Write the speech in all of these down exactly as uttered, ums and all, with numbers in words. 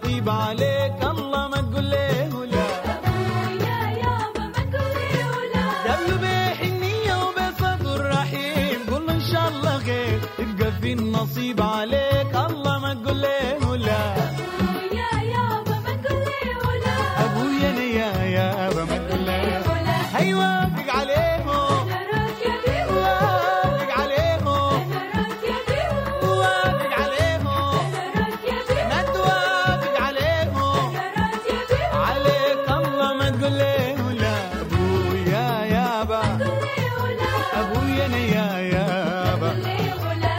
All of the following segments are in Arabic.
نصيب عليك الله ما تقول له لا. أبويا يابا ما تقول له لا. قبله بحنية وبصدر رحيم قول له إن شاء الله خير يبقى في النصيب عليك الله ما تقول له لا. أبويا يابا ما تقول له لا. أبويا أنا يا يابا ما تقول له لا. هي وافق عليه نراك يا بيهو. وافق عليه نراك يا بيهو. وافق عليه نراك يا بيهو. ما توافق عليه نراك يا بيهو. عليك الله ما تقول له لا. أبويا يابا تقول له لا. أبويا أنا يا يابا. تقول له لا.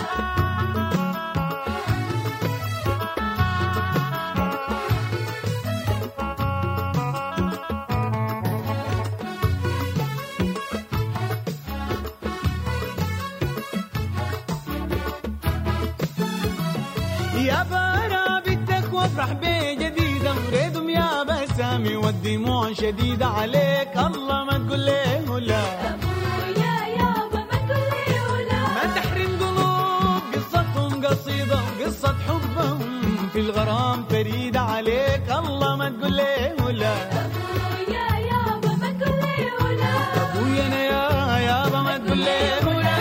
يا برا بدك وافرح بجديدة وريدهم يا بسامي والدموع شديدة عليك الله ما تقول له لا. أبويا يابا ما تقول له لا. ما تحرم قلوب قصتهم قصيدة وقصة حبهم في الغرام فريدة عليك الله ما تقول له لا. أبويا يابا ما تقول له لا. أبويا أنا يا يابا ما تقول له لا.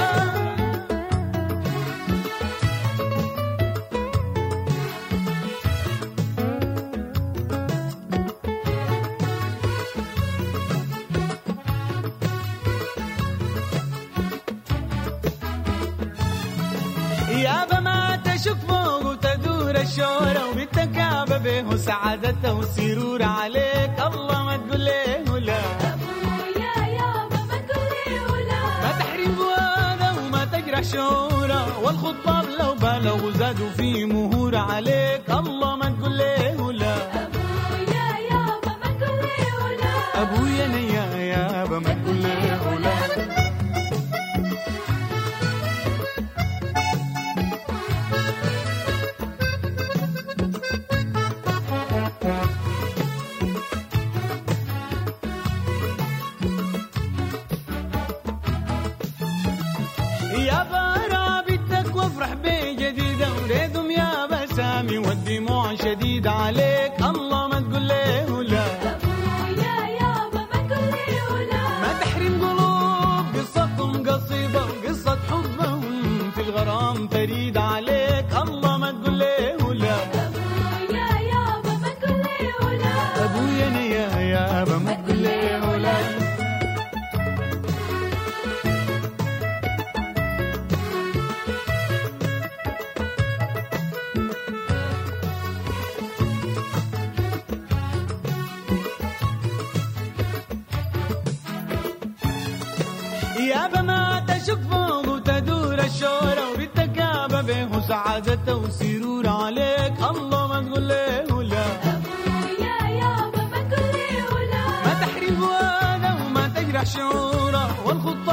يابا ما تشك فوق وتدور الشورى وبالتكابة به سعادته وسرور عليك الله ما تقول له لا. أبويا يابا ما تقول له لا. ما تحرم فؤاده وما تجرح شعوره والخطاب لو بالغوا زادوا في مهور عليك الله ما تقول له لا. أبويا يابا ما تقول له لا. أبويا أنا يا يابا ما تقول له لا. يا برا بدك وافرح بجديدة وريدهم يا بسامي والدموع شديدة عليك الله ما تقول له لا. أبويا يابا ما تقول له لا. ما تحرم قلوب قصتهم قصيدة وقصة حبهم في الغرام فريدة عليك الله ما تقول له لا. أبويا يابا ما تقول له لا. أبويا أنا يا يابا ما تقول له لا. يابا ما تشك فوق وتدور الشورى وبالتكابة به سعادته وسرور عليك الله ما تقول له لا. أبويا يابا ما تقول له لا. ما تحرم فؤاده وما تجرح شعوره والخطة